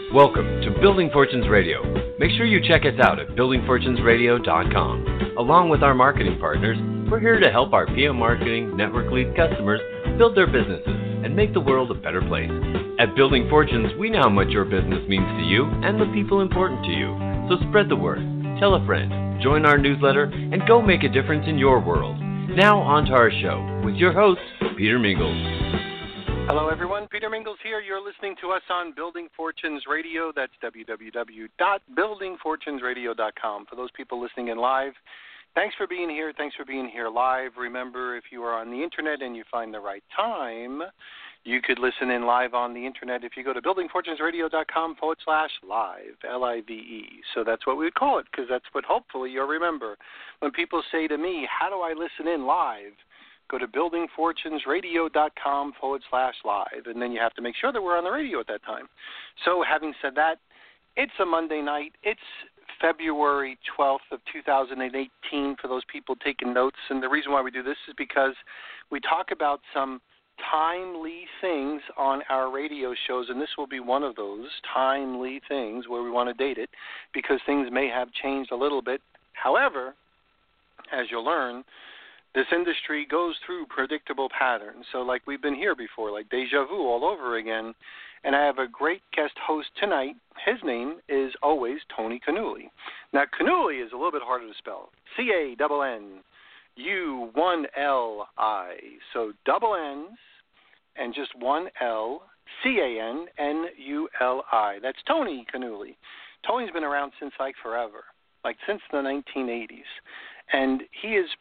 Welcome to Building Fortunes Radio. Make sure you check us out at buildingfortunesradio.com. Along with our marketing partners, we're here to help our PM Marketing Network Lead customers build their businesses and make the world a better place. At Building Fortunes, we know how much your business means to you and the people important to you. So spread the word, tell a friend, join our newsletter, and go make a difference in your world. Now on to our show with your host, Peter Mingles. Hello, everyone. Peter Mingles here. You're listening to us on Building Fortunes Radio. That's www.buildingfortunesradio.com. For those people listening in live, thanks for being here. Thanks for being here live. Remember, if you are on the Internet and you find the right time, you could listen in live on the Internet if you go to buildingfortunesradio.com/live, Live. So that's what we would call it, because that's what hopefully you'll remember. When people say to me, how do I listen in live? Go to buildingfortunesradio.com/live, and then you have to make sure that we're on the radio at that time. So having said that, it's a Monday night. It's February 12th of 2018 for those people taking notes. And the reason why we do this is because we talk about some timely things on our radio shows, and this will be one of those timely things where we want to date it because things may have changed a little bit. However, as you'll learn, this industry goes through predictable patterns. So like we've been here before, like deja vu all over again. And I have a great guest host tonight. His name is always Tony Canuli. Now, Canuli is a little bit harder to spell. C-A-N-N-U-1-L-I. So double N's and just one L, C-A-N-N-U-L-I. That's Tony Canuli. Tony's been around since like forever, like since the 1980s. And he is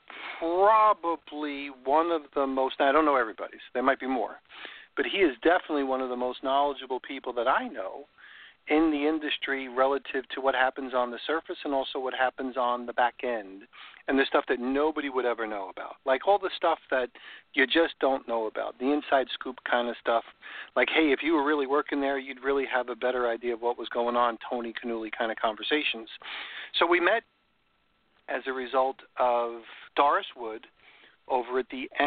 probably one of the most, I don't know everybody's, there might be more, but he is definitely one of the most knowledgeable people that I know in the industry relative to what happens on the surface and also what happens on the back end and the stuff that nobody would ever know about. Like all the stuff that you just don't know about, the inside scoop kind of stuff. Like, hey, if you were really working there, you'd really have a better idea of what was going on, Tony Canuli kind of conversations. So we met as a result of Doris Wood over at the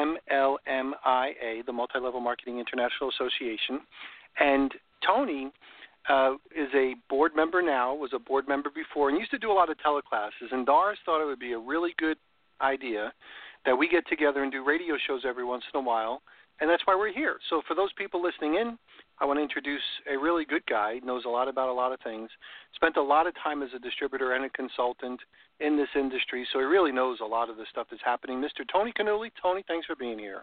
MLMIA, the Multi-Level Marketing International Association. And Tony is a board member now, was a board member before, and used to do a lot of teleclasses. And Doris thought it would be a really good idea that we get together and do radio shows every once in a while, and that's why we're here. So for those people listening in, I want to introduce a really good guy, knows a lot about a lot of things, spent a lot of time as a distributor and a consultant in this industry, so he really knows a lot of the stuff that's happening. Mr. Tony Canuli. Tony, thanks for being here.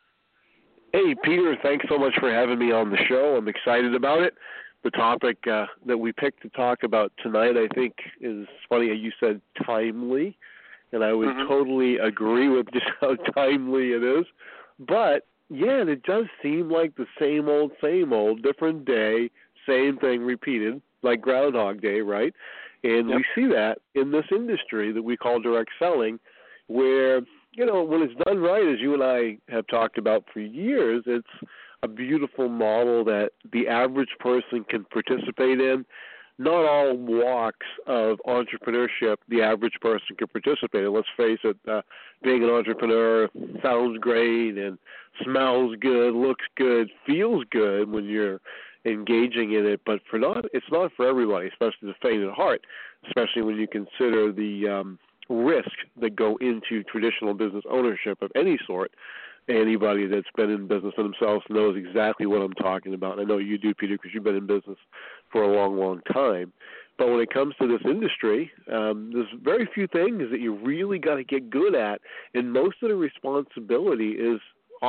Hey, Peter, thanks so much for having me on the show. I'm excited about it. The topic that we picked to talk about tonight, I think, is funny. You said timely, and I would totally agree with just how timely it is. But yeah, and it does seem like the same old, different day, same thing repeated, like Groundhog Day, right? And we see that in this industry that we call direct selling, where, you know, when it's done right, as you and I have talked about for years, it's a beautiful model that the average person can participate in. Not all walks of entrepreneurship the average person can participate in. Let's face it, being an entrepreneur sounds great and smells good, looks good, feels good when you're engaging in it, but it's not for everybody, especially the faint at heart, especially when you consider the risk that go into traditional business ownership of any sort. Anybody that's been in business for themselves knows exactly what I'm talking about. I know you do, Peter, because you've been in business for a long, long time. But when it comes to this industry, there's very few things that you really got to get good at, and most of the responsibility is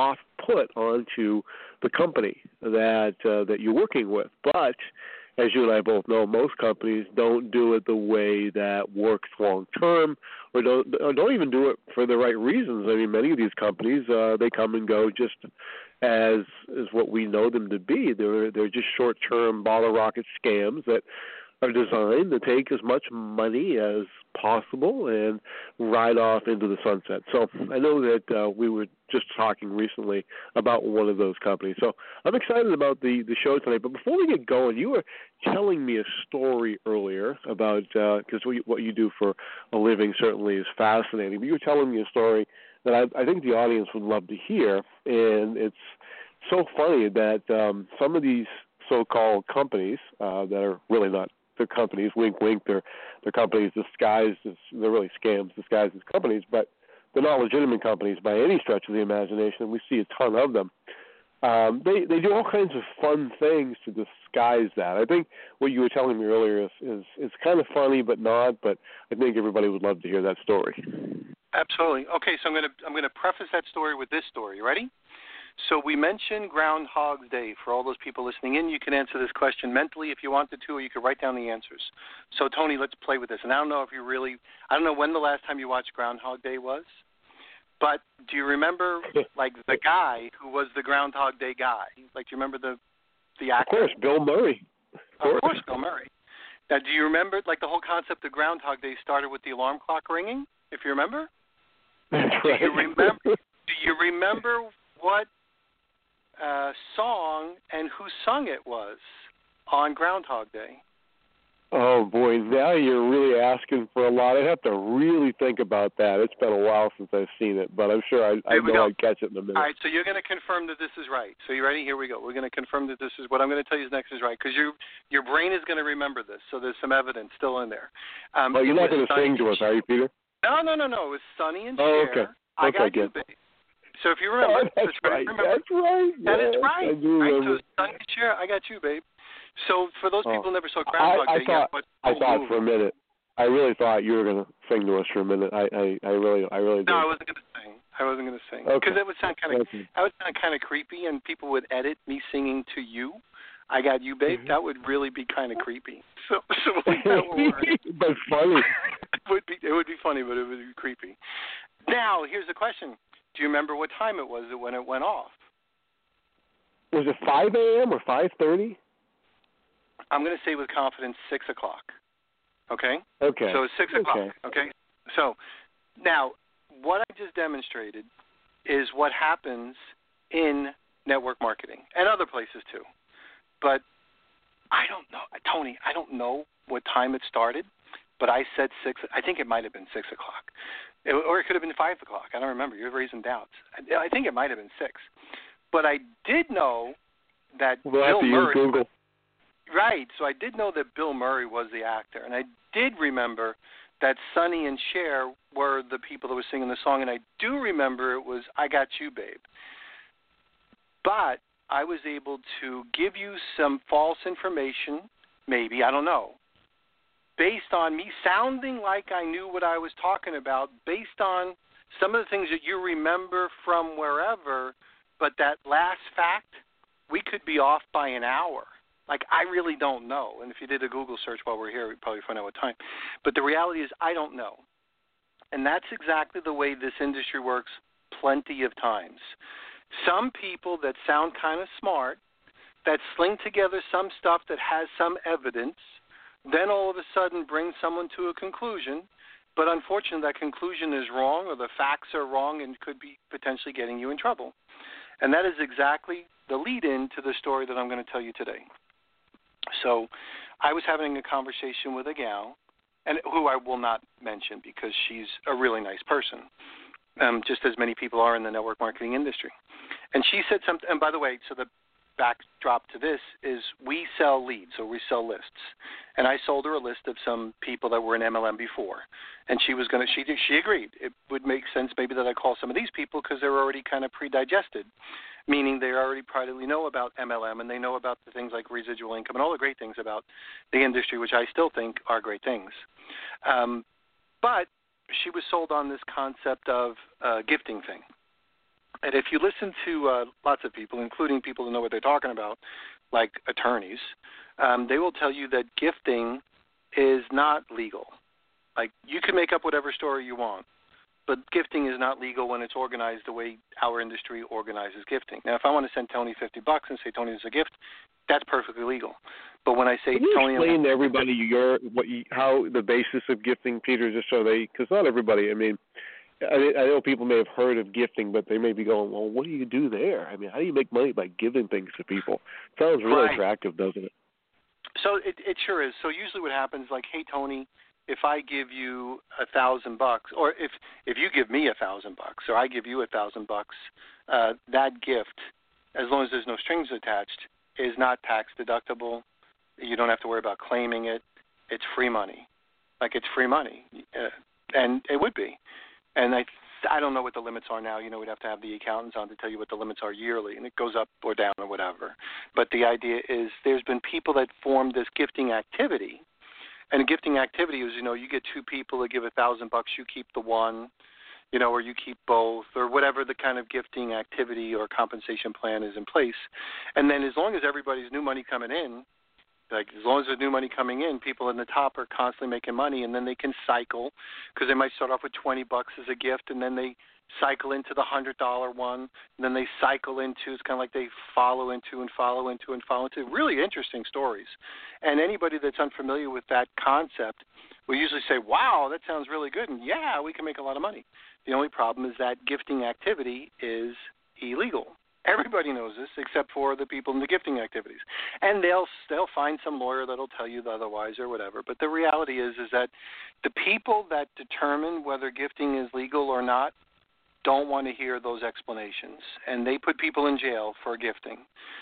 put onto the company that you're working with. But as you and I both know, most companies don't do it the way that works long term, or don't even do it for the right reasons. I mean, many of these companies they come and go just as what we know them to be. They're just short-term bottle rocket scams that are designed to take as much money as possible and ride off into the sunset. So I know that we were just talking recently about one of those companies. So I'm excited about the show tonight. But before we get going, you were telling me a story earlier about, because what you do for a living certainly is fascinating, but you were telling me a story that I think the audience would love to hear. And it's so funny that some of these so-called companies that are really not the companies. Wink, wink. They're companies disguised as they're really scams disguised as companies, but they're not legitimate companies by any stretch of the imagination. We see a ton of them. They do all kinds of fun things to disguise that. I think what you were telling me earlier is kind of funny, but not. But I think everybody would love to hear that story. Absolutely. Okay, so I'm gonna preface that story with this story. You ready? So we mentioned Groundhog's Day. For all those people listening in, you can answer this question mentally if you wanted to, or you could write down the answers. So, Tony, let's play with this. And I don't know when the last time you watched Groundhog Day was, but do you remember, like, the guy who was the Groundhog Day guy? Like, do you remember the actor? Of course, Bill Murray. Of course, Bill Murray. Now, do you remember, like, the whole concept of Groundhog Day started with the alarm clock ringing, if you remember? That's right. Do you remember what song and who sung it was on Groundhog Day? Oh, boy, now you're really asking for a lot. I'd have to really think about that. It's been a while since I've seen it, but I'm sure I know I'd catch it in a minute. All right, so you're going to confirm that this is right. So you ready? Here we go. We're going to confirm that this is what I'm going to tell you next is right, because your brain is going to remember this, so there's some evidence still in there. Well, you're not going to sing to us, are you, Peter? No. It was Sonny and Cher. Oh, okay. I Got You, Babe. So if you remember, that's right. That's right. That is right. I do remember. So Sonny and Cher, I Got You, Babe. So for those people who never saw Groundhog Day, I thought for a minute. I really thought you were going to sing to us for a minute. I really did. No, I wasn't going to sing. Because it would sound kind of creepy, and people would edit me singing to you. I Got You, Babe. That would really be kind of creepy. So that would work. But funny. It would be funny, but it would be creepy. Now, here's the question. Do you remember what time it was when it went off? Was it 5 a.m. or 5:30? I'm going to say with confidence 6 o'clock. Okay? Okay. So 6 o'clock. Okay? So now, what I just demonstrated is what happens in network marketing and other places too. But I don't know. Tony, I don't know what time it started, but I said 6. I think it might have been 6 o'clock. Or it could have been 5 o'clock. I don't remember. You're raising doubts. I think it might have been 6. But I did know that Bill Murray. Google. Right. So I did know that Bill Murray was the actor. And I did remember that Sonny and Cher were the people that were singing the song. And I do remember it was I Got You, Babe. But I was able to give you some false information, maybe, I don't know, based on me sounding like I knew what I was talking about, based on some of the things that you remember from wherever, but that last fact, we could be off by an hour. Like, I really don't know. And if you did a Google search while we're here, we'd probably find out what time. But the reality is I don't know. And that's exactly the way this industry works plenty of times. Some people that sound kind of smart, that sling together some stuff that has some evidence, then all of a sudden bring someone to a conclusion, but unfortunately that conclusion is wrong or the facts are wrong and could be potentially getting you in trouble. And that is exactly the lead-in to the story that I'm going to tell you today. So I was having a conversation with a gal, and who I will not mention because she's a really nice person, just as many people are in the network marketing industry. And she said something, and by the way, so the backdrop to this is we sell leads, so we sell lists. And I sold her a list of some people that were in MLM before. And she agreed. It would make sense maybe that I call some of these people because they're already kind of pre-digested, meaning they already probably know about MLM and they know about the things like residual income and all the great things about the industry, which I still think are great things. But she was sold on this concept of gifting thing. And if you listen to lots of people, including people who know what they're talking about, like attorneys, they will tell you that gifting is not legal. Like, you can make up whatever story you want, but gifting is not legal when it's organized the way our industry organizes gifting. Now, if I want to send Tony $50 and say, Tony, this is a gift, that's perfectly legal. But when I say, can you Tony, explain to everybody how the basis of gifting, Peter, just so because not everybody, I know people may have heard of gifting, but they may be going, well, what do you do there? How do you make money by giving things to people? Sounds really attractive, doesn't it? So it sure is. So usually what happens, like, hey, Tony, if I give you $1,000, or if you give me $1,000, or I give you $1,000, that gift, as long as there's no strings attached, is not tax deductible. You don't have to worry about claiming it. It's free money. Like, it's free money. And it would be. And I don't know what the limits are now. We'd have to have the accountants on to tell you what the limits are yearly, and it goes up or down or whatever. But the idea is there's been people that formed this gifting activity. And a gifting activity is, you get two people that give $1,000, you keep the one, or you keep both, or whatever the kind of gifting activity or compensation plan is in place. And then as long as everybody's new money coming in, as long as there's new money coming in, people in the top are constantly making money, and then they can cycle, because they might start off with $20 as a gift, and then they cycle into the $100 one, and then they cycle into, it's kind of like they follow into and follow into and follow into. Really interesting stories. And anybody that's unfamiliar with that concept will usually say, wow, that sounds really good, and yeah, we can make a lot of money. The only problem is that gifting activity is illegal. Everybody knows this except for the people in the gifting activities. And they'll find some lawyer that'll tell you otherwise or whatever. But the reality is that the people that determine whether gifting is legal or not don't want to hear those explanations. And they put people in jail for gifting.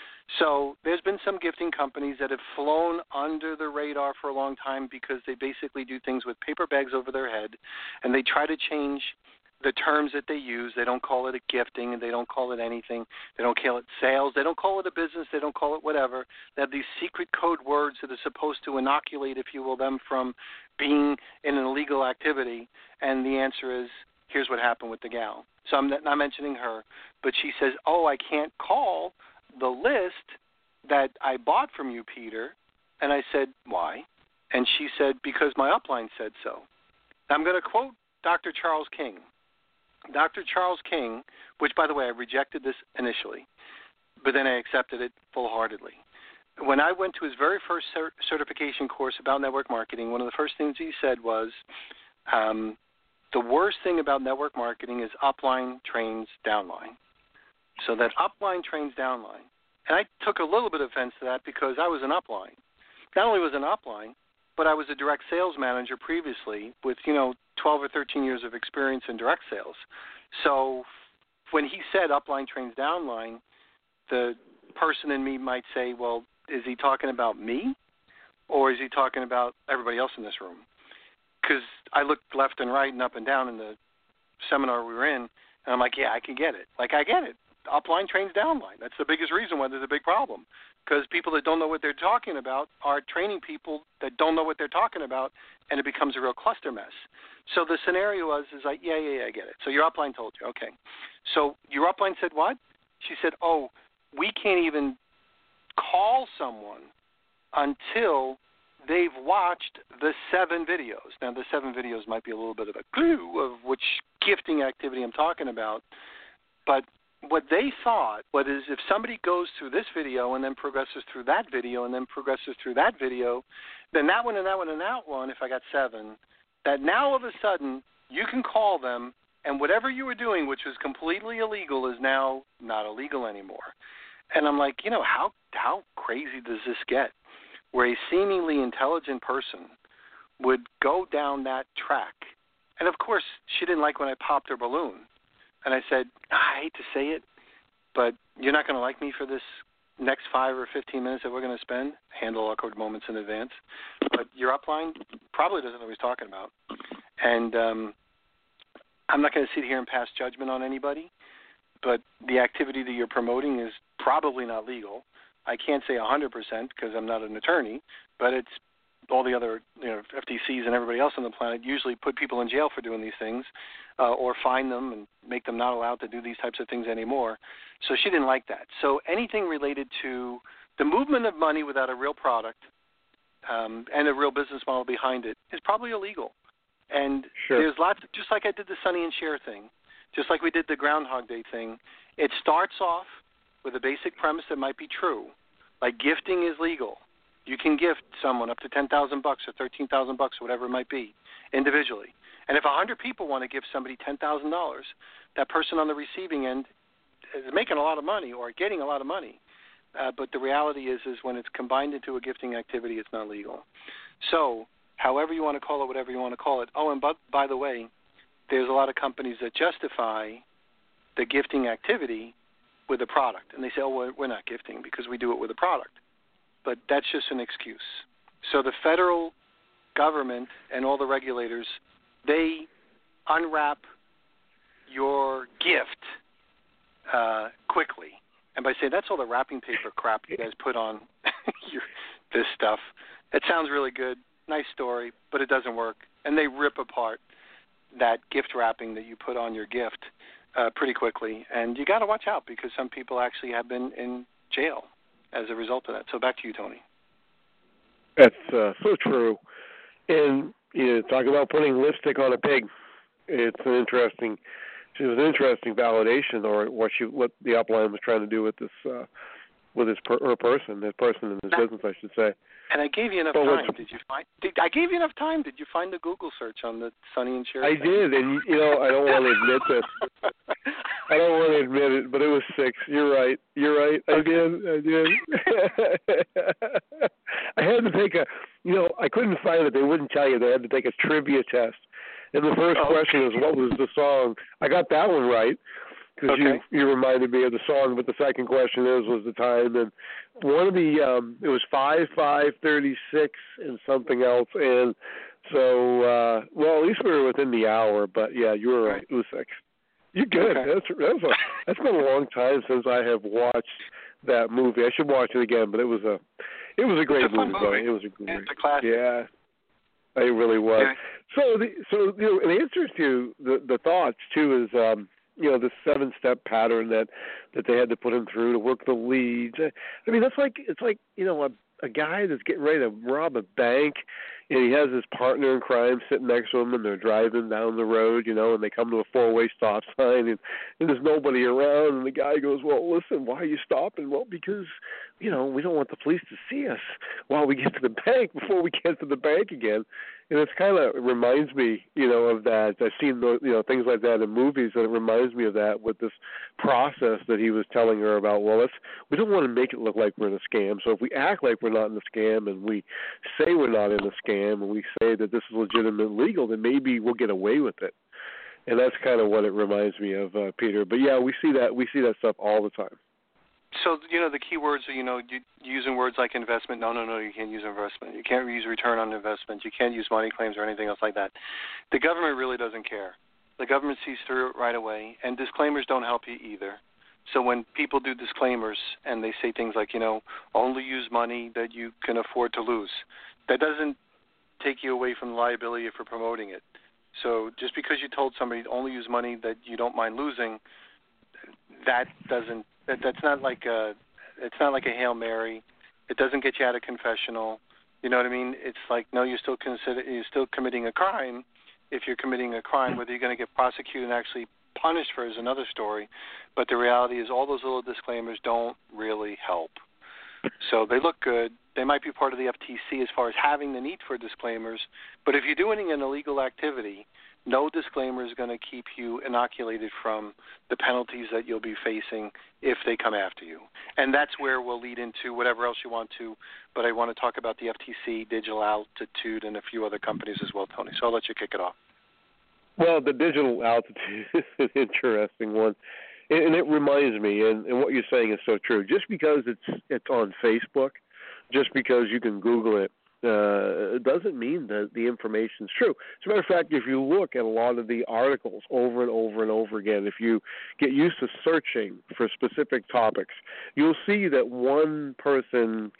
So there's been some gifting companies that have flown under the radar for a long time because they basically do things with paper bags over their head, and they try to change the terms that they use. They don't call it a gifting, and they don't call it anything. They don't call it sales. They don't call it a business. They don't call it whatever. They have these secret code words that are supposed to inoculate, if you will, them from being in an illegal activity. And the answer is, here's what happened with the gal. So I'm not mentioning her, but she says, oh, I can't call the list that I bought from you, Peter. And I said, why? And she said, because my upline said so. I'm going to quote Dr. Charles King. Dr. Charles King, which, by the way, I rejected this initially, but then I accepted it full-heartedly. When I went to his very first certification course about network marketing, one of the first things he said was, the worst thing about network marketing is upline trains downline. So that upline trains downline. And I took a little bit of offense to that because I was an upline. Not only was an upline, but I was a direct sales manager previously with, 12 or 13 years of experience in direct sales. So when he said upline trains downline, the person in me might say, well, is he talking about me or is he talking about everybody else in this room? Because I looked left and right and up and down in the seminar we were in, and I'm like, yeah, I can get it. Like, I get it. Upline trains downline. That's the biggest reason why there's a big problem, because people that don't know what they're talking about are training people that don't know what they're talking about, and it becomes a real cluster mess. So the scenario is like, yeah, I get it. So your upline told you, okay. So your upline said what? She said, oh, we can't even call someone until they've watched the 7 videos. Now, the 7 videos might be a little bit of a clue of which gifting activity I'm talking about, but what they thought was if somebody goes through this video and then progresses through that video and then progresses through that video, then that one and that one and that one, if I got 7, that now all of a sudden you can call them, and whatever you were doing, which was completely illegal, is now not illegal anymore. And I'm like, how crazy does this get, where a seemingly intelligent person would go down that track? And, of course, she didn't like when I popped her balloon. And I said, I hate to say it, but you're not going to like me for this next 5 or 15 minutes that we're going to spend. Handle awkward moments in advance. But your upline probably doesn't know what he's talking about. And I'm not going to sit here and pass judgment on anybody, but the activity that you're promoting is probably not legal. I can't say 100% because I'm not an attorney, but it's all the other FTCs and everybody else on the planet usually put people in jail for doing these things or fine them and make them not allowed to do these types of things anymore. So she didn't like that. So anything related to the movement of money without a real product and a real business model behind it is probably illegal. And There's lots of, just like I did the Sonny and Cher thing, just like we did the Groundhog Day thing, it starts off with a basic premise that might be true, like gifting is legal. You can gift someone up to $10,000 or $13,000 or whatever it might be individually. And if 100 people want to give somebody $10,000, that person on the receiving end is making a lot of money or getting a lot of money. But the reality is when it's combined into a gifting activity, it's not legal. So however you want to call it, whatever you want to call it. Oh, and by the way, there's a lot of companies that justify the gifting activity with a product. And they say, oh, we're not gifting because we do it with a product. But that's just an excuse. So the federal government and all the regulators, they unwrap your gift quickly. And by saying, that's all the wrapping paper crap you guys put on this stuff. It sounds really good, nice story, but it doesn't work. And they rip apart that gift wrapping that you put on your gift pretty quickly. And you got to watch out because some people actually have been in jail as a result of that. So back to you, Tony. That's so true. And talk about putting lipstick on a pig. It was an interesting validation, or what the upline was trying to do with this person in this business, I should say. And I gave you enough time. I gave you enough time. Did you find the Google search on the Sonny and Cher? I did, and I don't want to admit this. I don't want to admit it, but it was 6. You're right. I did. I had to take I couldn't find it. They wouldn't tell you. They had to take a trivia test. And the first question is, what was the song? I got that one right because you reminded me of the song. But the second question was the time. And one of the it was 5:36 and something else. And so at least we were within the hour. But yeah, you were right. It was 6. You're good. Okay. That's been a long time since I have watched that movie. I should watch it again. But it was a great movie. It was a great. It's a classic. Yeah. It really was. Yeah. So in answer to the thoughts too is the 7-step pattern that they had to put him through to work the leads. I mean, it's like a guy that's getting ready to rob a bank, and he has his partner in crime sitting next to him, and they're driving down the road, and they come to a 4-way stop sign, and there's nobody around, and the guy goes, well, listen, why are you stopping? Well, because, we don't want the police to see us while we get to the bank before we get to the bank again. And it's kind of reminds me, of that. I've seen, things like that in movies, and it reminds me of that with this process that he was telling her about. Well, we don't want to make it look like we're in a scam. So if we act like we're not in a scam and we say we're not in a scam and we say that this is legitimate legal, then maybe we'll get away with it. And that's kind of what it reminds me of, Peter. But yeah, we see that stuff all the time. So, the key words are, using words like investment. No, you can't use investment. You can't use return on investment. You can't use money claims or anything else like that. The government really doesn't care. The government sees through it right away, and disclaimers don't help you either. So when people do disclaimers and they say things like, only use money that you can afford to lose, that doesn't take you away from the liability for promoting it. So just because you told somebody to only use money that you don't mind losing, that's not like it's not like a Hail Mary. It doesn't get you out of confessional. You know what I mean? It's like, no, you're still committing a crime. If you're committing a crime, whether you're going to get prosecuted and actually punished for it is another story. But the reality is all those little disclaimers don't really help. So they look good. They might be part of the FTC as far as having the need for disclaimers. But if you're doing an illegal activity, no disclaimer is going to keep you inoculated from the penalties that you'll be facing if they come after you. And that's where we'll lead into whatever else you want to. But I want to talk about the FTC, Digital Altitude, and a few other companies as well, Tony. So I'll let you kick it off. Well, the Digital Altitude is an interesting one. And it reminds me, and what you're saying is so true. Just because it's on Facebook, just because you can Google it, it doesn't mean that the information is true. As a matter of fact, if you look at a lot of the articles over and over and over again, if you get used to searching for specific topics, you'll see that one person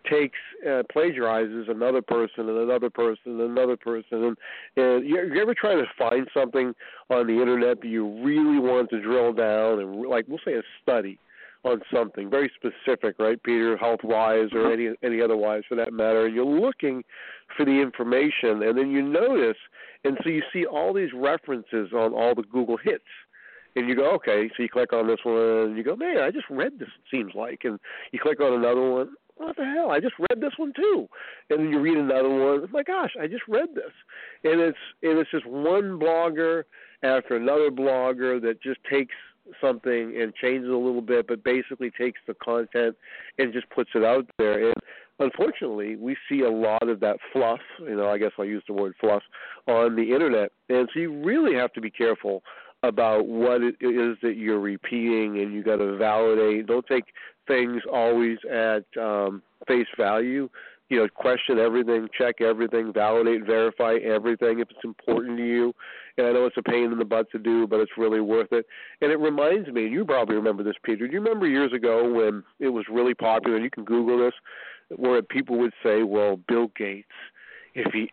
plagiarizes another person and another person and another person. And you ever try to find something on the internet that you really want to drill down and, like, we'll say a study on something very specific, right, Peter, health-wise or any other-wise for that matter, and you're looking for the information, and then you notice, and so you see all these references on all the Google hits, and you go, okay, so you click on this one, and you go, man, I just read this, it seems like, and you click on another one, what the hell, I just read this one too, and then you read another one, oh my gosh, I just read this, and it's just one blogger after another blogger that just takes something and changes a little bit, but basically takes the content and just puts it out there. And unfortunately, we see a lot of that fluff, I guess I'll use the word fluff, on the internet. And so you really have to be careful about what it is that you're repeating, and you got to validate. Don't take things always at face value. You know, question everything, check everything, validate, verify everything if it's important to you. And I know it's a pain in the butt to do, but it's really worth it. And it reminds me, and you probably remember this, Peter. Do you remember years ago when it was really popular, and you can Google this, where people would say, well, Bill Gates, if he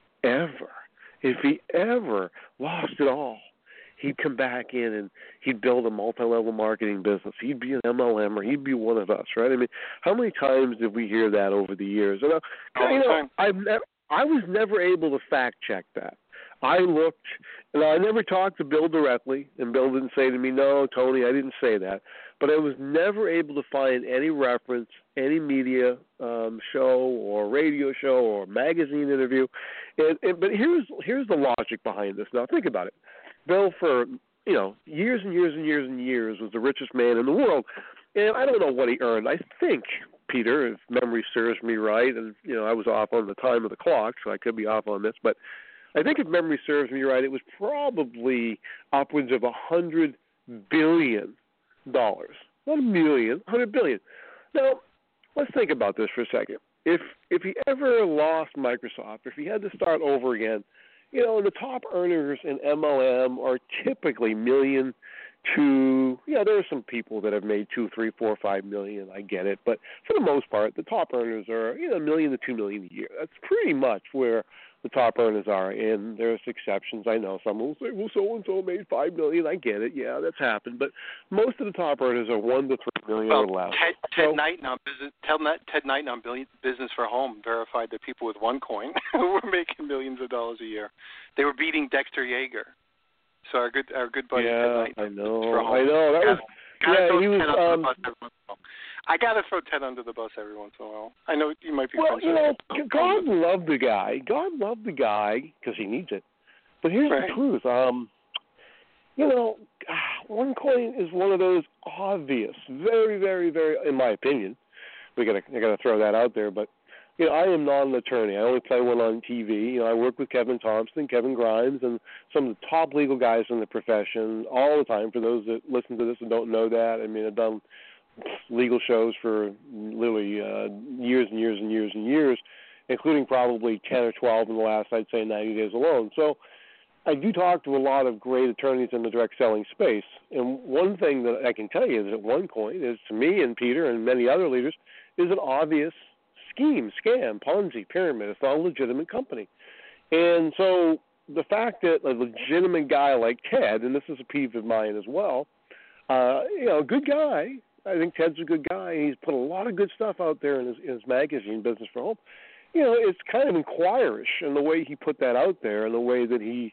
ever lost it all, he'd come back in and he'd build a multi-level marketing business. He'd be an MLM, or he'd be one of us, right? I mean, how many times did we hear that over the years? And, I was never able to fact check that. I looked, and I never talked to Bill directly, and Bill didn't say to me, no, Tony, I didn't say that. But I was never able to find any reference, any media show or radio show or magazine interview. But here's the logic behind this. Now, think about it. Bill, for years and years and years and years, was the richest man in the world. And I don't know what he earned. I think, Peter, if memory serves me right, and I was off on the time of the clock, so I could be off on this, but I think if memory serves me right, it was probably upwards of $100 billion. Not a million, $100 billion. Now, let's think about this for a second. If he ever lost Microsoft, if he had to start over again, the top earners in MLM are typically million to, there are some people that have made $2, $3, $4, $5 million. I get it, but for the most part, the top earners are $1 million to $2 million a year. That's pretty much where the top earners are, and there's exceptions. I know some will say, well, so and so made $5 million. I get it, yeah, that's happened, but most of the top earners are $1 to $3 million or less. Ted Knighton on Business for Home verified that people with OneCoin were making millions of dollars a year. They were beating Dexter Yeager. So our good buddy Ted Knighton. I know. That was. I gotta throw Ted under the bus every once in a while. I know you might be. Well, God loved the guy. God loved the guy because he needs it. But here's the truth. OneCoin is one of those obvious, very, very, very, in my opinion. I gotta throw that out there. But I am not an attorney. I only play one on TV. I work with Kevin Thompson, Kevin Grimes, and some of the top legal guys in the profession all the time. For those that listen to this and don't know that, I mean, I've done legal shows for literally years and years and years and years, including probably 10 or 12 in the last, I'd say, 90 days alone. So I do talk to a lot of great attorneys in the direct selling space. And one thing that I can tell you is that OneCoin is, to me and Peter and many other leaders, is an obvious scheme, scam, Ponzi, pyramid. It's not a legitimate company. And so the fact that a legitimate guy like Ted, and this is a peeve of mine as well, good guy. I think Ted's a good guy. He's put a lot of good stuff out there in his magazine, Business for Home. It's kind of inquirish in the way he put that out there, and the way that he,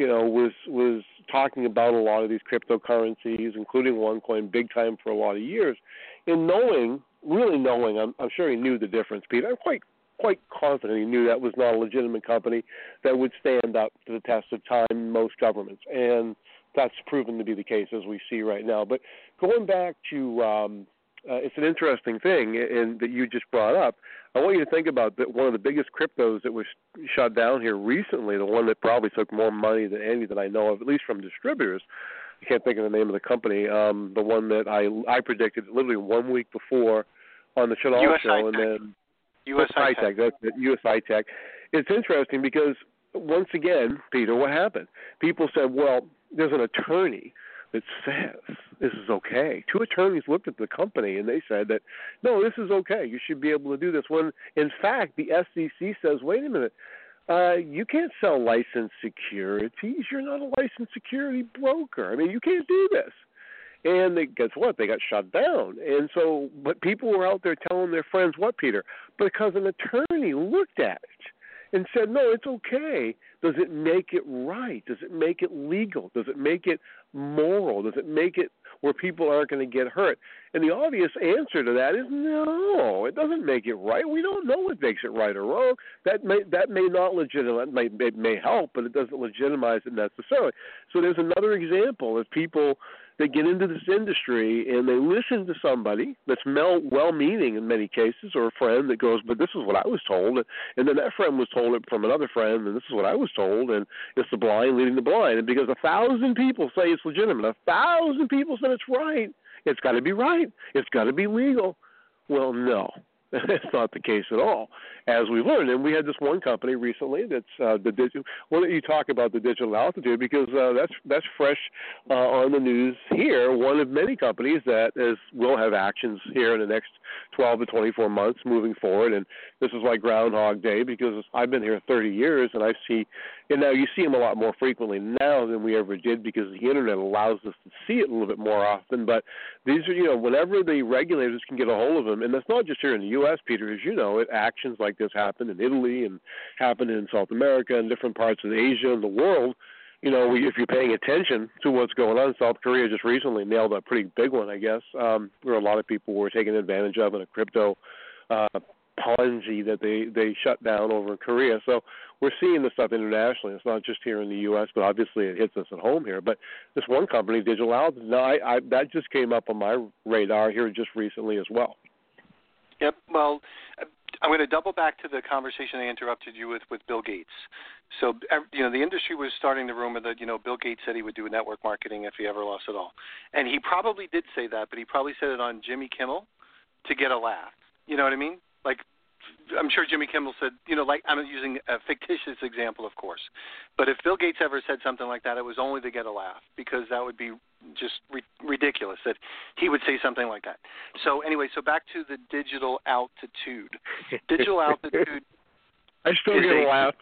was talking about a lot of these cryptocurrencies, including OneCoin, big time for a lot of years. And really knowing, I'm sure he knew the difference, Peter. I'm quite confident he knew that was not a legitimate company that would stand up to the test of time in most governments. And that's proven to be the case, as we see right now. But going back to, it's an interesting thing and that you just brought up. I want you to think about that one of the biggest cryptos that was shut down here recently, the one that probably took more money than any that I know of, at least from distributors. I can't think of the name of the company. The one that I predicted literally 1 week before on the Chanel show, and then US High-Tech. That's it, US High-Tech. It's interesting because once again, Peter, what happened? People said, well, there's an attorney that says this is okay. 2 attorneys looked at the company and they said that, no, this is okay. You should be able to do this. When, in fact, the SEC says, wait a minute, you can't sell licensed securities. You're not a licensed security broker. I mean, you can't do this. And guess what? They got shut down. And so, but people were out there telling their friends what, Peter? Because an attorney looked at it and said, no, it's okay. Does it make it right? Does it make it legal? Does it make it moral? Does it make it where people aren't going to get hurt? And the obvious answer to that is no, it doesn't make it right. We don't know what makes it right or wrong. That may not legitimize, it may help, but it doesn't legitimize it necessarily. So there's another example of people that get into this industry and they listen to somebody that's well-meaning in many cases, or a friend that goes, but this is what I was told, and then that friend was told it from another friend, and this is what I was told, and it's the blind leading the blind. And because 1,000 people say it's legitimate, 1,000 people said it's right, it's got to be right, it's got to be legal. Well, no. That's not the case at all, as we've learned. And we had this one company recently that's the digital. Why don't you talk about the Digital Altitude, because that's fresh on the news here. One of many companies that will have actions here in the next 12 to 24 months moving forward. And this is like Groundhog Day, because I've been here 30 years and and now you see them a lot more frequently now than we ever did, because the internet allows us to see it a little bit more often. But these are, whenever the regulators can get a hold of them, and that's not just here in the U.S., Peter, as you know, actions like this happen in Italy and happen in South America and different parts of Asia and the world. If you're paying attention to what's going on, South Korea just recently nailed a pretty big one, I guess, where a lot of people were taken advantage of in a crypto Ponzi that they shut down over in Korea. So we're seeing this stuff internationally. It's not just here in the U.S., but obviously it hits us at home here. But this one company, Digital Altitude, that just came up on my radar here just recently as well. Yep. Well, I'm going to double back to the conversation I interrupted you with Bill Gates. So, the industry was starting the rumor that, Bill Gates said he would do network marketing if he ever lost it all. And he probably did say that, but he probably said it on Jimmy Kimmel to get a laugh. You know what I mean? Like, I'm sure Jimmy Kimmel said, like, I'm using a fictitious example, of course. But if Bill Gates ever said something like that, it was only to get a laugh, because that would be just ridiculous that he would say something like that. So anyway, back to the Digital Altitude. Digital Altitude. I still get a laugh.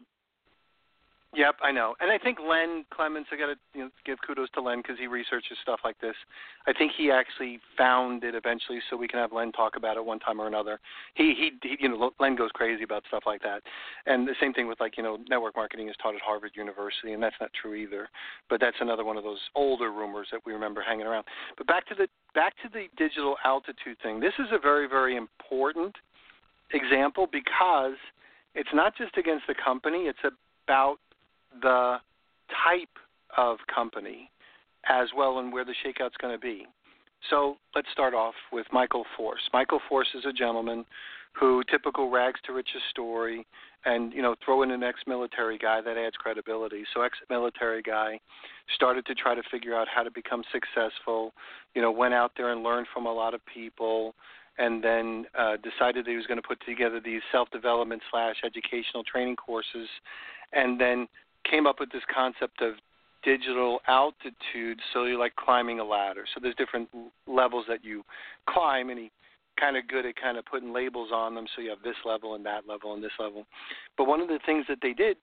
Yep, I know. And I think Len Clements, I got to give kudos to Len, because he researches stuff like this. I think he actually found it eventually, so we can have Len talk about it one time or another. He Len goes crazy about stuff like that. And the same thing with, network marketing is taught at Harvard University, and that's not true either. But that's another one of those older rumors that we remember hanging around. But back to the Digital Altitude thing. This is a very, very important example, because it's not just against the company, it's about the type of company as well, and where the shakeout's going to be. So let's start off with Michael Force. Michael Force is a gentleman who, typical rags to riches story, and throw in an ex-military guy, that adds credibility. So ex-military guy started to try to figure out how to become successful, went out there and learned from a lot of people, and then decided that he was going to put together these self-development / educational training courses, and then came up with this concept of Digital Altitude. So you're like climbing a ladder. So there's different levels that you climb, and he kind of good at kind of putting labels on them. So you have this level and that level and this level. But one of the things that they did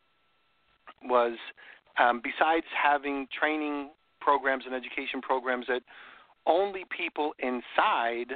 was, besides having training programs and education programs that only people inside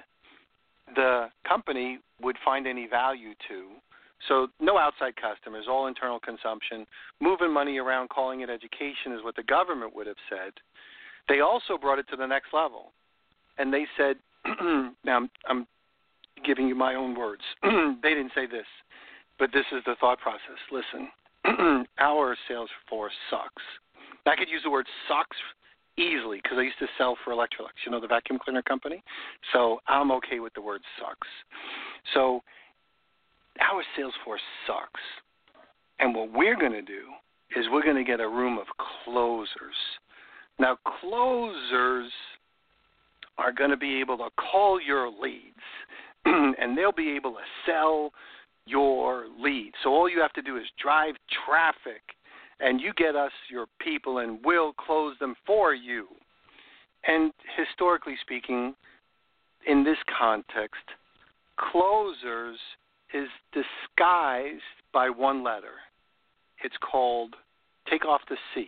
the company would find any value to, so no outside customers, all internal consumption, moving money around, calling it education is what the government would have said. They also brought it to the next level. And they said, now I'm giving you my own words. They didn't say this, but this is the thought process. Listen, our sales force sucks. I could use the word sucks easily, because I used to sell for Electrolux, the vacuum cleaner company. So I'm okay with the word sucks. So our sales force sucks. And what we're going to do is we're going to get a room of closers. Now, closers are going to be able to call your leads, and they'll be able to sell your leads. So all you have to do is drive traffic, and you get us your people, and we'll close them for you. And historically speaking, in this context, closers is disguised by one letter. It's called take off the C.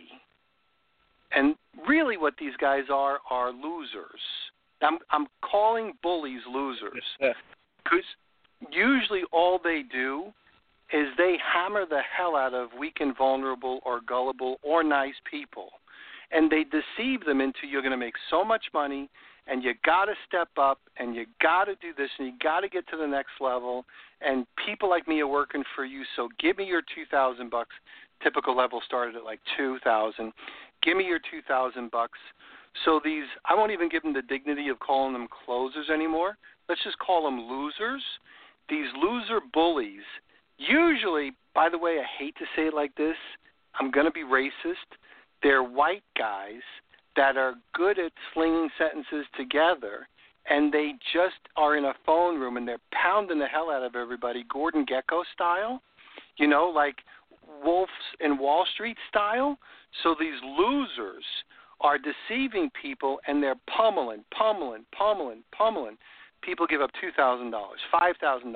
And really what these guys are losers. I'm calling bullies losers, because usually all they do is they hammer the hell out of weak and vulnerable or gullible or nice people. And they deceive them into, you're going to make so much money, and you got to step up, and you got to do this, and you got to get to the next level, and people like me are working for you, so give me your $2,000. Typical level started at like $2,000. Give me your $2,000 So these, I won't even give them the dignity of calling them closers anymore. Let's just call them losers. These loser bullies, usually, by the way, I hate to say it like this, I'm going to be racist. They're white guys that are good at slinging sentences together, and they just are in a phone room and they're pounding the hell out of everybody, Gordon Gekko style, you know, like Wolves in Wall Street style. So these losers are deceiving people, and they're pummeling. People give up $2,000, $5,000,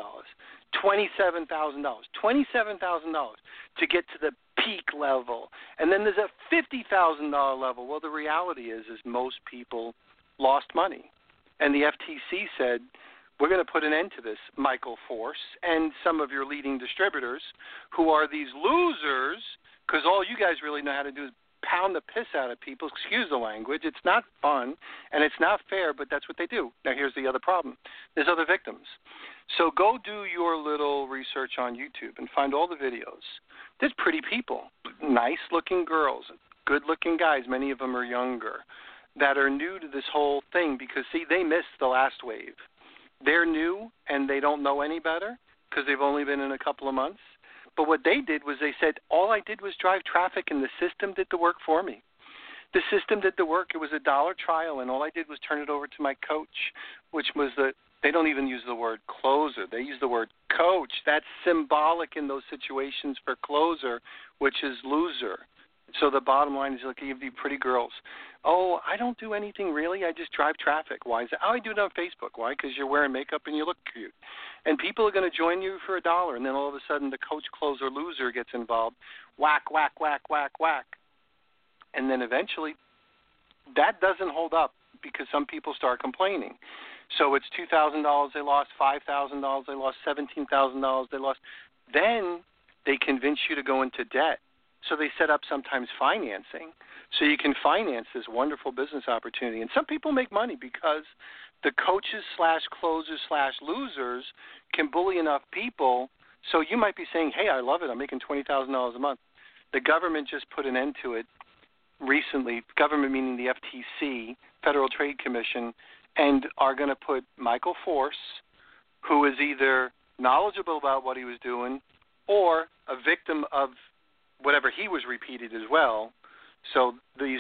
$27,000 to get to the peak level. And then there's a $50,000 level. Well, the reality is most people lost money. And the FTC said, we're going to put an end to this, Michael Force, and some of your leading distributors who are these losers, because all you guys really know how to do is pound the piss out of people. Excuse the language. It's not fun, and it's not fair, but that's what they do. Now, here's the other problem. There's other victims. So go do your little research on YouTube and find all the videos. There's pretty people, nice-looking girls, good-looking guys, many of them are younger, that are new to this whole thing because, see, they missed the last wave. They're new, and they don't know any better because they've only been in a couple of months. But what they did was they said, all I did was drive traffic, and the system did the work for me. The system did the work. It was a $1 trial, and all I did was turn it over to my coach, which was they don't even use the word closer. They use the word coach. That's symbolic in those situations for closer, which is loser. So the bottom line is, look, you have these pretty girls. Oh, I don't do anything really. I just drive traffic. Why is that? Oh, I do it on Facebook. Why? Because you're wearing makeup and you look cute. And people are going to join you for $1, and then all of a sudden the coach, closer, loser gets involved. Whack, whack, whack, whack, whack. And then eventually that doesn't hold up because some people start complaining. So it's $2,000 they lost, $5,000 they lost, $17,000 they lost. Then they convince you to go into debt. So they set up sometimes financing so you can finance this wonderful business opportunity. And some people make money because the coaches / closers / losers can bully enough people. So you might be saying, hey, I love it. I'm making $20,000 a month. The government just put an end to it recently, government meaning the FTC, Federal Trade Commission, and are going to put Michael Force, who is either knowledgeable about what he was doing or a victim of whatever he was repeated as well. So these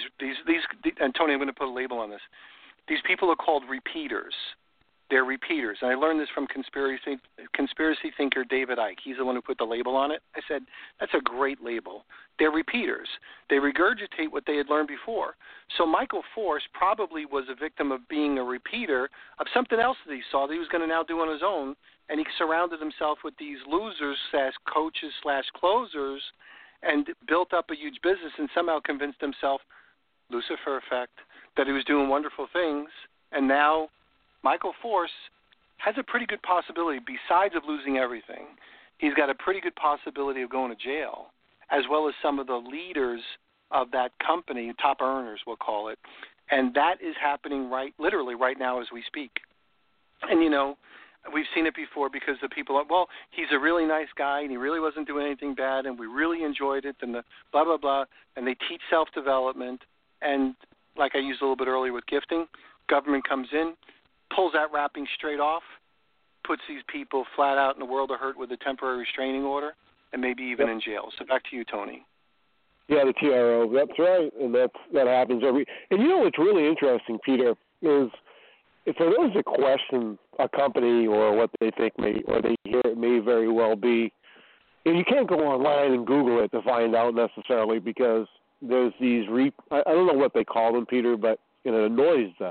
and Tony, I'm going to put a label on this. These people are called repeaters. They're repeaters. And I learned this from conspiracy thinker David Icke. He's the one who put the label on it. I said, that's a great label. They're repeaters. They regurgitate what they had learned before. So Michael Force probably was a victim of being a repeater of something else that he saw that he was going to now do on his own, and he surrounded himself with these losers / coaches / closers and built up a huge business and somehow convinced himself, Lucifer effect, that he was doing wonderful things. And now Michael Force has a pretty good possibility, besides of losing everything, he's got a pretty good possibility of going to jail, as well as some of the leaders of that company, top earners we'll call it. And that is happening literally right now as we speak. And, you know, we've seen it before because the people are, well, he's a really nice guy and he really wasn't doing anything bad and we really enjoyed it and the blah, blah, blah. And they teach self-development. And like I used a little bit earlier with gifting, government comes in, pulls that wrapping straight off, puts these people flat out in the world of hurt with a temporary restraining order and maybe even in jail. So back to you, Tony. Yeah, the TRO. That's right. And that happens and you know what's really interesting, Peter, is if there is a question a company or what they think or they hear it may very well be, and you can't go online and Google it to find out necessarily because there's these I don't know what they call them, Peter, but it annoys the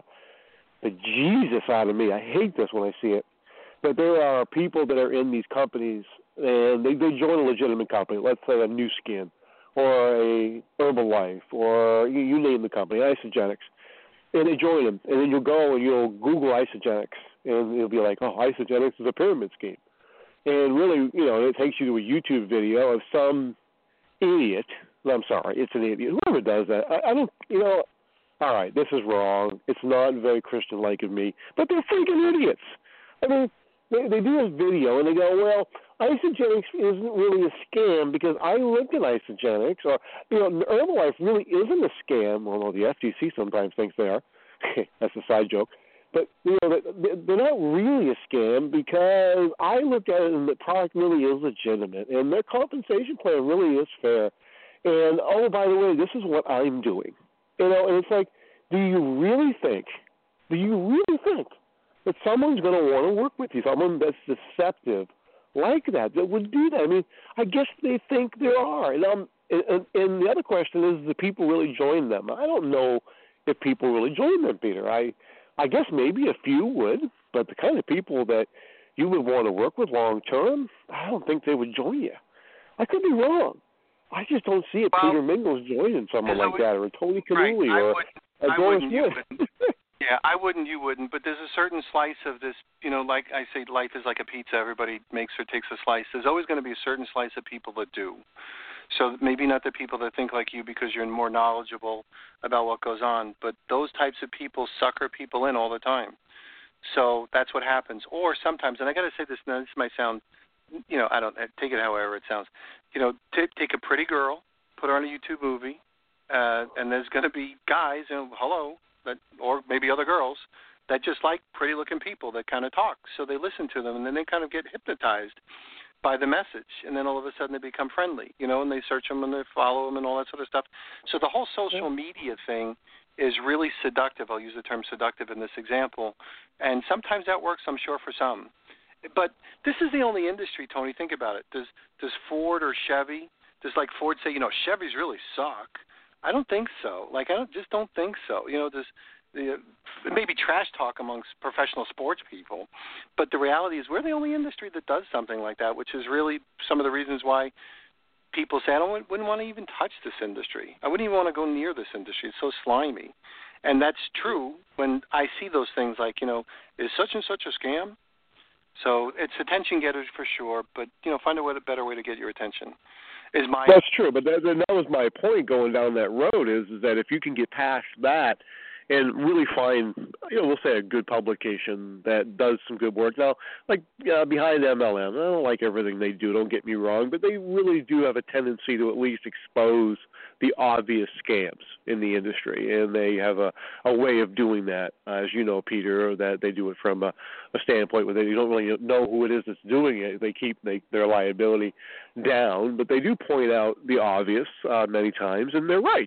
Jesus out of me. I hate this when I see it. But there are people that are in these companies and they join a legitimate company, let's say a Nu Skin or a Herbalife or you name the company, Isagenix. And they join them, and then you'll go and you'll Google Isagenix, and it'll be like, oh, Isagenix is a pyramid scheme. And really, it takes you to a YouTube video of some idiot. I'm sorry, it's an idiot. Whoever does that, I don't, all right, this is wrong. It's not very Christian-like of me, but they're freaking idiots. I mean, they do this video, and they go, well, Isagenix isn't really a scam because I looked at Isagenix, or Herbalife really isn't a scam, although the FTC sometimes thinks they are. That's a side joke. But they're not really a scam because I looked at it and the product really is legitimate, and their compensation plan really is fair. And oh, by the way, this is what I'm doing. And it's like, do you really think that someone's going to want to work with you, someone that's deceptive like that would do that? I mean, I guess they think there are. And the other question is, do people really join them? I don't know if people really join them, Peter. I guess maybe a few would, but the kind of people that you would want to work with long term, I don't think they would join you. I could be wrong. I just don't see it. Well, Peter Mingles joining someone like that, or a Tony Canuli, or a Doris Wood. Yeah, I wouldn't, you wouldn't, but there's a certain slice of this, like I say, life is like a pizza. Everybody makes or takes a slice. There's always going to be a certain slice of people that do. So maybe not the people that think like you because you're more knowledgeable about what goes on, but those types of people sucker people in all the time. So that's what happens. Or sometimes, and I got to say this now, this might sound, I don't take it however it sounds. Take a pretty girl, put her on a YouTube movie, and there's going to be guys, or maybe other girls that just like pretty-looking people that kind of talk. So they listen to them, and then they kind of get hypnotized by the message, and then all of a sudden they become friendly, and they search them and they follow them and all that sort of stuff. So the whole social media thing is really seductive. I'll use the term seductive in this example, and sometimes that works, I'm sure, for some. But this is the only industry, Tony. Think about it. Does Ford or Chevy? Does Ford say, Chevys really suck? I don't think so. I just don't think so. Maybe trash talk amongst professional sports people, but the reality is we're the only industry that does something like that, which is really some of the reasons why people say I wouldn't want to even touch this industry. I wouldn't even want to go near this industry. It's so slimy. And that's true when I see those things like, is such and such a scam? So it's attention getters for sure, but, find a better way to get your attention. That's true, but that was my point going down that road is that if you can get past that and really find, we'll say a good publication that does some good work. Now, behind MLM, I don't like everything they do, don't get me wrong, but they really do have a tendency to at least expose the obvious scams in the industry, and they have a way of doing that, as you know, Peter, that they do it from a standpoint where you don't really know who it is that's doing it. They keep their liability down, but they do point out the obvious many times, and they're right.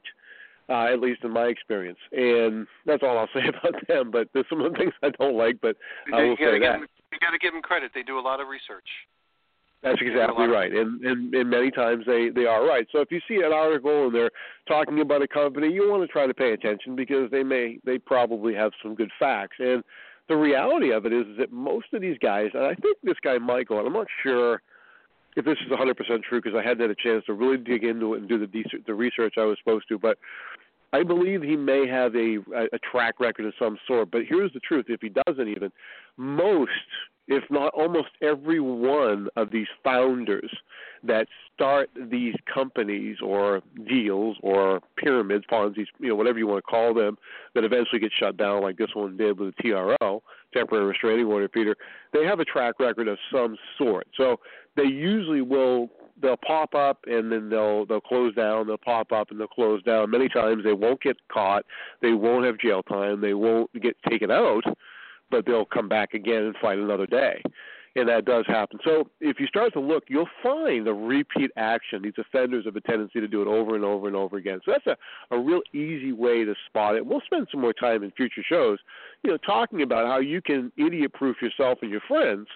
At least in my experience. And that's all I'll say about them. But there's some of the things I don't like, but I will say that. You got to give them credit. They do a lot of research. That's exactly right. And many times they are right. So if you see an article and they're talking about a company, you want to try to pay attention because they probably have some good facts. And the reality of it is that most of these guys, and I think this guy Michael, and I'm not sure if this is 100% true because I hadn't had a chance to really dig into it and do the research I was supposed to, but I believe he may have a track record of some sort. But here's the truth. If he doesn't even, most, if not almost every one of these founders that start these companies or deals or pyramids, Ponzi's, whatever you want to call them, that eventually get shut down like this one did with the TRO, temporary restraining order, Peter, they have a track record of some sort. So they usually they'll pop up and then they'll close down, they'll pop up and they'll close down. Many times they won't get caught, they won't have jail time, they won't get taken out, but they'll come back again and fight another day. And that does happen. So if you start to look, you'll find a repeat action. These offenders have a tendency to do it over and over and over again. So that's a real easy way to spot it. We'll spend some more time in future shows, talking about how you can idiot-proof yourself and your friends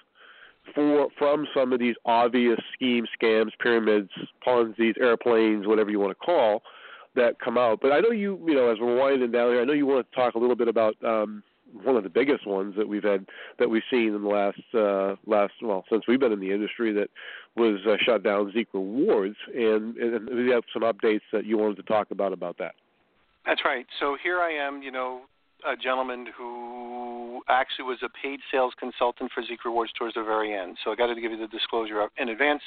from some of these obvious schemes, scams, pyramids, Ponzi's, airplanes, whatever you want to call, that come out. But I know you, as we're winding down here, I know you want to talk a little bit about one of the biggest ones that we've seen in the last since we've been in the industry, that was shut down, Zeek Rewards, and we have some updates that you wanted to talk about that. That's right. So here I am, a gentleman who actually was a paid sales consultant for Zeek Rewards towards the very end. So I got to give you the disclosure in advance.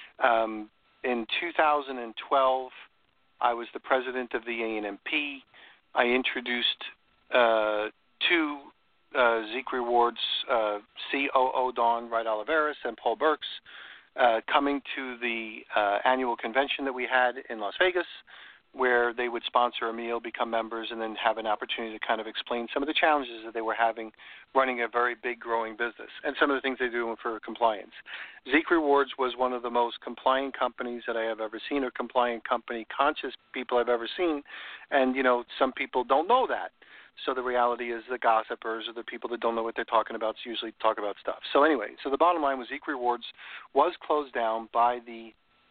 In 2012, I was the president of the ANMP. I introduced two Zeek Rewards COO, Don Wright Oliveris, and Paul Burks, coming to the annual convention that we had in Las Vegas, where they would sponsor a meal, become members, and then have an opportunity to kind of explain some of the challenges that they were having running a very big, growing business, and some of the things they're doing for compliance. Zeek Rewards was one of the most compliant companies that I have ever seen, or compliant company conscious people I've ever seen, and, some people don't know that. So the reality is the gossipers or the people that don't know what they're talking about usually talk about stuff. So anyway, the bottom line was Zeek Rewards was closed down by the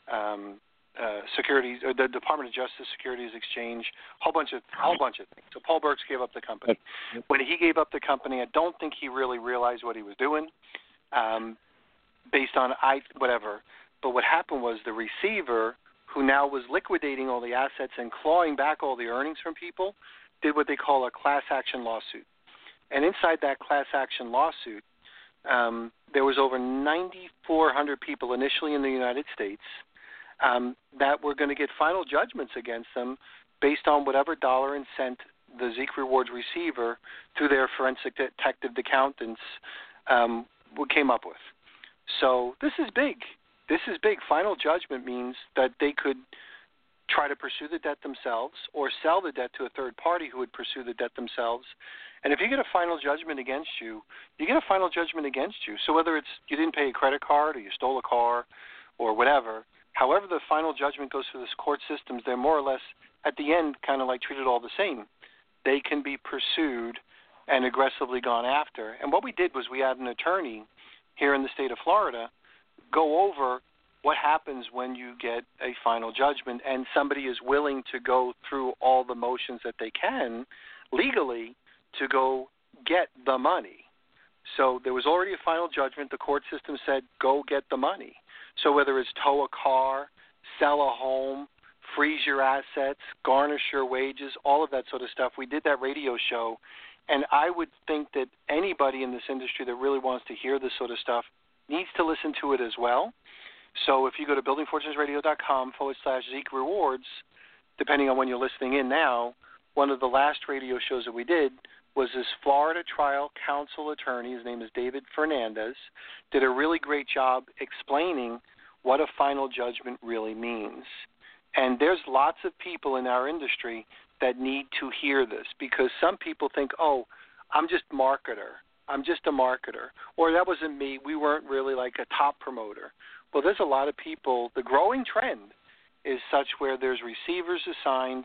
Securities, or the Department of Justice, Securities Exchange, whole bunch of things. So Paul Burks gave up the company. When he gave up the company, I don't think he really realized what he was doing, based on whatever. But what happened was the receiver, who now was liquidating all the assets and clawing back all the earnings from people, did what they call a class action lawsuit. And inside that class action lawsuit, there was over 9,400 people initially in the United States that were going to get final judgments against them based on whatever dollar and cent the Zeek Rewards receiver, through their forensic detective accountants, came up with. So this is big. This is big. Final judgment means that they could try to pursue the debt themselves or sell the debt to a third party who would pursue the debt themselves. And if you get a final judgment against you, you get a final judgment against you. So whether it's you didn't pay a credit card or you stole a car or whatever, however the final judgment goes through this court systems, they're more or less at the end kind of like treated all the same. They can be pursued and aggressively gone after. And what we did was we had an attorney here in the state of Florida go over what happens when you get a final judgment and somebody is willing to go through all the motions that they can legally to go get the money. So there was already a final judgment. The court system said, go get the money. So whether it's tow a car, sell a home, freeze your assets, garnish your wages, all of that sort of stuff, we did that radio show. And I would think that anybody in this industry that really wants to hear this sort of stuff needs to listen to it as well. So if you go to buildingfortunesradio.com/Zeek Rewards, depending on when you're listening in now, one of the last radio shows that we did was this Florida trial counsel attorney, his name is David Fernandez, did a really great job explaining what a final judgment really means. And there's lots of people in our industry that need to hear this, because some people think, oh, I'm just a marketer. Or that wasn't me. We weren't really like a top promoter. Well, there's a lot of people. The growing trend is such where there's receivers assigned,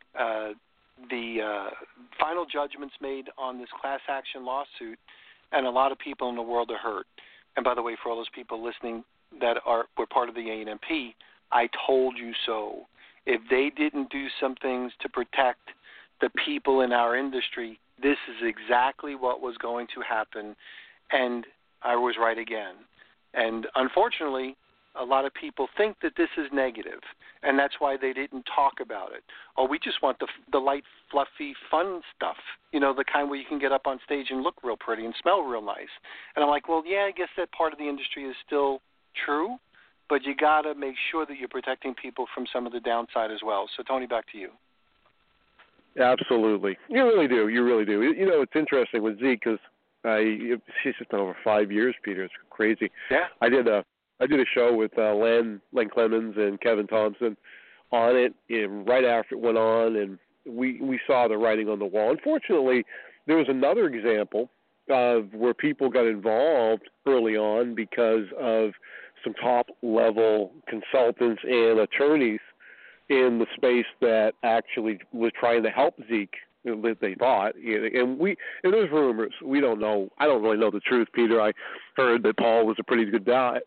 the final judgments made on this class action lawsuit, and a lot of people in the world are hurt. And by the way, for all those people listening that were part of the ANMP, I told you so. If they didn't do some things to protect the people in our industry, this is exactly what was going to happen, and I was right again. And unfortunately, a lot of people think that this is negative, and that's why they didn't talk about it. Oh, we just want the light, fluffy, fun stuff, the kind where you can get up on stage and look real pretty and smell real nice. And I'm like, well, yeah, I guess that part of the industry is still true, but you got to make sure that you're protecting people from some of the downside as well. So, Tony, back to you. Absolutely. You really do. It's interesting with Zeke because she's just been over 5 years, Peter. It's crazy. Yeah. I did a show with Len Clemens and Kevin Thompson on it, and right after it went on, and we saw the writing on the wall. Unfortunately, there was another example of where people got involved early on because of some top-level consultants and attorneys in the space that actually was trying to help Zeke, they thought. And there's rumors. We don't know. I don't really know the truth, Peter. I heard that Paul was a pretty good guy.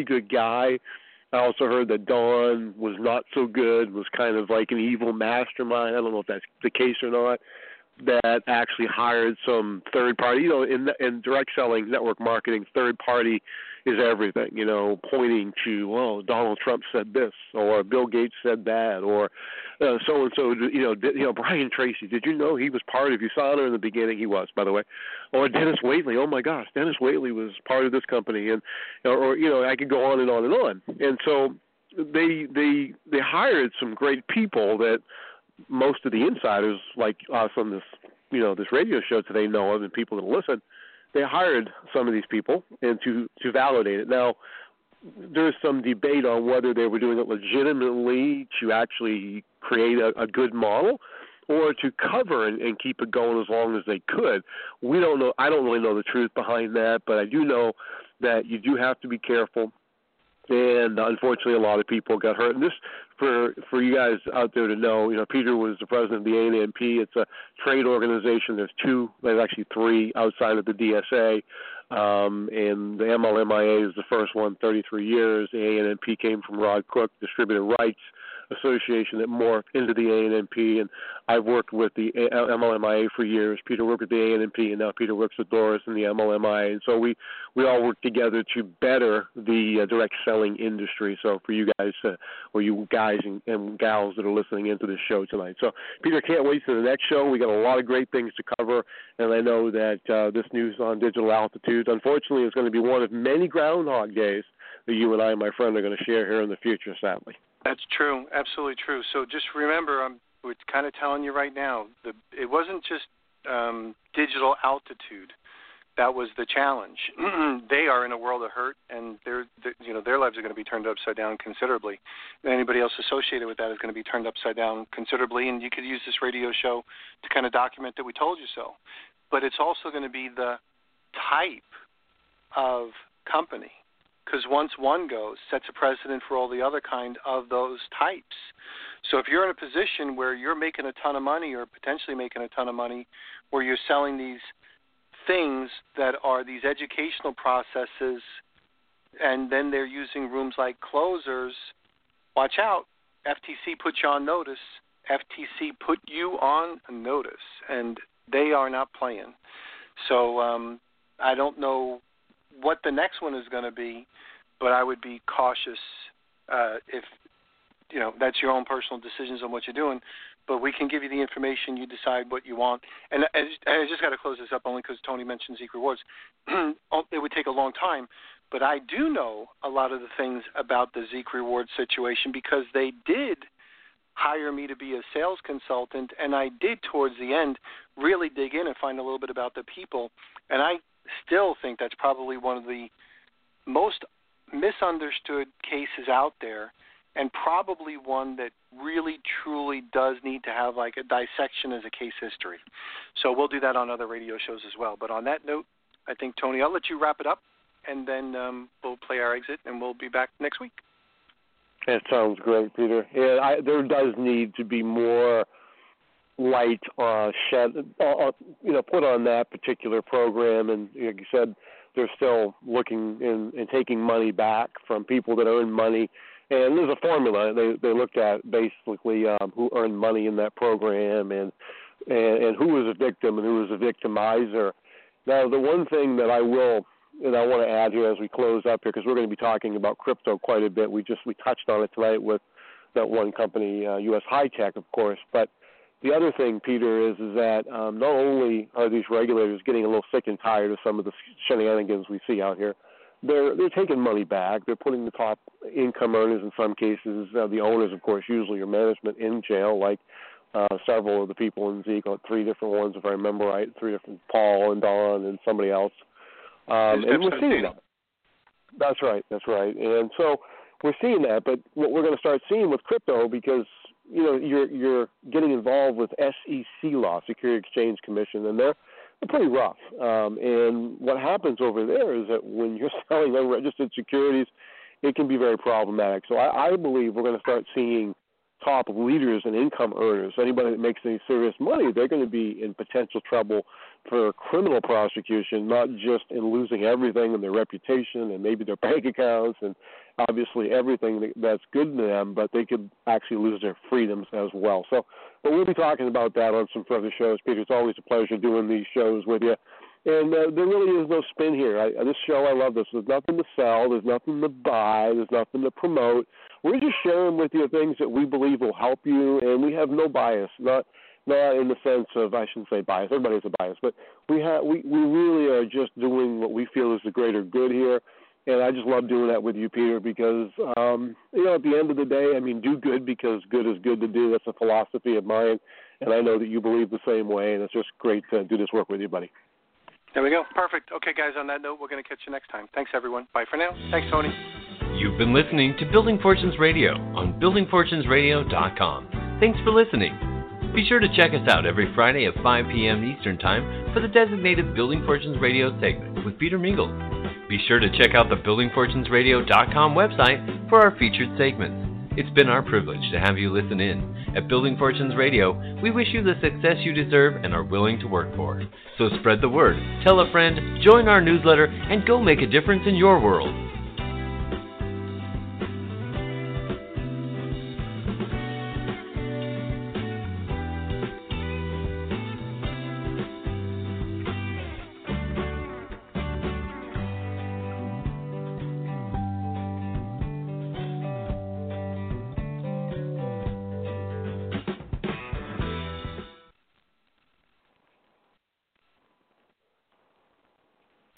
I also heard that Don was not so good, was kind of like an evil mastermind. I don't know if that's the case or not, that actually hired some third party. In direct selling, network marketing, third party is everything, pointing to, Donald Trump said this, or Bill Gates said that, or so-and-so, Brian Tracy, did you know he was part of USANA in the beginning? He was, by the way. Or Dennis Waitley, oh my gosh, Dennis Waitley was part of this company, and I could go on and on and on. And so they hired some great people that most of the insiders like us on this, this radio show today know of, and people that listen. They hired some of these people and to validate it. Now, there's some debate on whether they were doing it legitimately to actually create a good model, or to cover and keep it going as long as they could. We don't know. I don't really know the truth behind that, but I do know that you do have to be careful. And unfortunately, a lot of people got hurt. And this, for you guys out there to know, Peter was the president of the ANMP. It's a trade organization. There's actually three outside of the DSA. And the MLMIA is the first one, 33 years. The ANMP came from Rod Cook, Distributor Rights Association, that morphed into the ANMP, and I've worked with the MLMIA for years. Peter worked with the ANMP, and now Peter works with Doris in the MLMIA, and so we all work together to better the direct selling industry. So for you guys, or you guys and gals that are listening into this show tonight. So Peter, can't wait for the next show. We got a lot of great things to cover, and I know that this news on Digital Altitude, unfortunately, is going to be one of many Groundhog Days that you and I, my friend, are going to share here in the future, sadly. That's true, absolutely true. So just remember, we're kind of telling you right now, it wasn't just digital altitude that was the challenge. They are in a world of hurt, and their lives are going to be turned upside down considerably. Anybody else associated with that is going to be turned upside down considerably, and you could use this radio show to kind of document that we told you so. But it's also going to be the type of company, because once one goes, sets a precedent for all the other kind of those types. So if you're in a position where you're making a ton of money, or potentially making a ton of money, where you're selling these things that are these educational processes, and then they're using rooms like closers, watch out. FTC put you on notice. FTC put you on notice, and they are not playing. So I don't know what the next one is going to be, but I would be cautious if, that's your own personal decisions on what you're doing. But we can give you the information. You decide what you want. And I just got to close this up only because Tony mentioned Zeek Rewards. It would take a long time, but I do know a lot of the things about the Zeek Rewards situation, because they did hire me to be a sales consultant, and I did towards the end really dig in and find a little bit about the people. And I still think that's probably one of the most misunderstood cases out there, and probably one that really truly does need to have like a dissection as a case history. So we'll do that on other radio shows as well. But on that note, I think, Tony, I'll let you wrap it up, and then we'll play our exit, and we'll be back next week. That sounds great, Peter. Yeah, there does need to be more light shed, put on that particular program. And like you said, they're still looking and taking money back from people that earn money. And there's a formula. They looked at basically who earned money in that program and who was a victim and who was a victimizer. Now, the one thing that I want to add here as we close up here, because we're going to be talking about crypto quite a bit. We touched on it tonight with that one company, U.S. High Tech, of course. But the other thing, Peter, is that not only are these regulators getting a little sick and tired of some of the shenanigans we see out here, they're taking money back. They're putting the top income earners, in some cases, the owners, of course, usually your management, in jail, like several of the people in Zeek, 3 different ones, if I remember right, 3 different, Paul and Don and somebody else. And we're seeing that. That's right. And so we're seeing that, but what we're going to start seeing with crypto, because you're getting involved with SEC law, Security Exchange Commission, and they're pretty rough. And what happens over there is that when you're selling unregistered securities, it can be very problematic. So I believe we're going to start seeing top leaders and income earners, anybody that makes any serious money, they're going to be in potential trouble for criminal prosecution, not just in losing everything and their reputation and maybe their bank accounts and obviously everything that's good to them, but they could actually lose their freedoms as well. So, but we'll be talking about that on some further shows. Peter, it's always a pleasure doing these shows with you. And there really is no spin here. This show, I love this. There's nothing to sell. There's nothing to buy. There's nothing to promote. We're just sharing with you things that we believe will help you, and we have no bias, not in the sense of, I shouldn't say bias. Everybody has a bias, but we really are just doing what we feel is the greater good here. And I just love doing that with you, Peter, because, at the end of the day, do good because good is good to do. That's a philosophy of mine, and I know that you believe the same way, and it's just great to do this work with you, buddy. There we go. Perfect. Okay, guys, on that note, we're going to catch you next time. Thanks, everyone. Bye for now. Thanks, Tony. You've been listening to Building Fortunes Radio on buildingfortunesradio.com. Thanks for listening. Be sure to check us out every Friday at 5 p.m. Eastern Time for the designated Building Fortunes Radio segment with Peter Mingles. Be sure to check out the buildingfortunesradio.com website for our featured segments. It's been our privilege to have you listen in. At Building Fortunes Radio, we wish you the success you deserve and are willing to work for. So spread the word, tell a friend, join our newsletter, and go make a difference in your world.